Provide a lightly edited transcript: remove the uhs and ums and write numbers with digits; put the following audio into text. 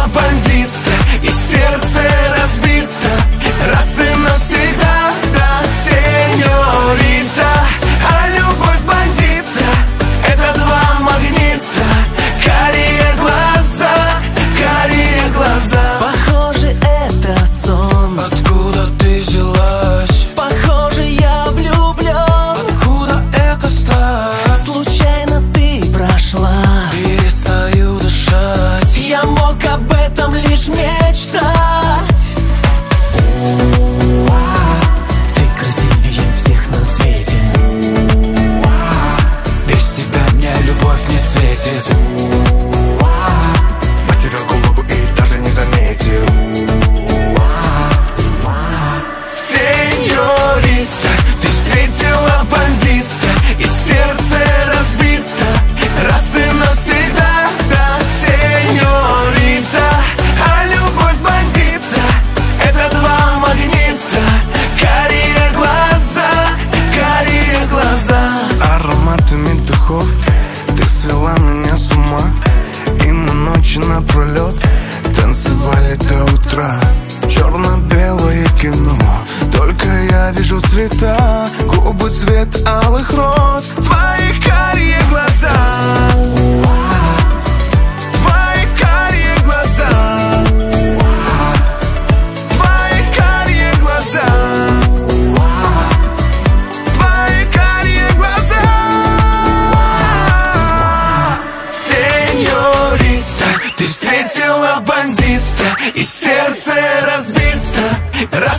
бандита, и сердце разбито раз и навсегда, да, сеньорита. А любовь бандита — это два магнита, карие глаза, карие глаза. Похоже, это сон. Откуда ты взялась? Похоже, я влюблен. Откуда эта страсть? Случайно ты прошла. Перестаю дышать. Я мог об этом лишь мечтать. Ты красивее всех на свете. Без тебя мне любовь не светит. Потерял голову и даже не заметил. Сеньорита, ты встретила бандита, и сердце разбито раз и навсегда, да, сеньорита. А любовь бандита — это два магнита, карие глаза, карие глаза. Ароматами духов ты свела меня с ума, и мы ночи напролет танцевали до утра. Черно-белое кино, только я вижу цвета, губы цвет алых роз, твои карие глаза, твои карие глаза, твои карие глаза, твои карие глаза. Сеньорита, ты встретила бандита, и сердце разбито раз